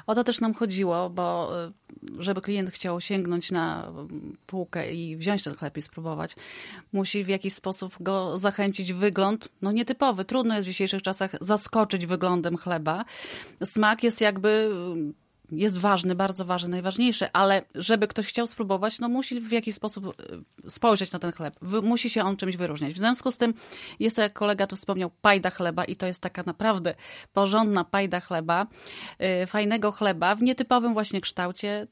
O to też nam chodziło, bo żeby klient chciał sięgnąć na półkę i wziąć ten chleb i spróbować, musi w jakiś sposób go zachęcić wygląd, no nietypowy. Trudno jest w dzisiejszych czasach zaskoczyć wyglądem chleba. Smak jest jest ważny, bardzo ważny, najważniejszy, ale żeby ktoś chciał spróbować, no musi w jakiś sposób spojrzeć na ten chleb. Musi się on czymś wyróżniać. W związku z tym jest to, jak kolega tu wspomniał, pajda chleba i to jest taka naprawdę porządna pajda chleba, fajnego chleba w nietypowym właśnie kształcie.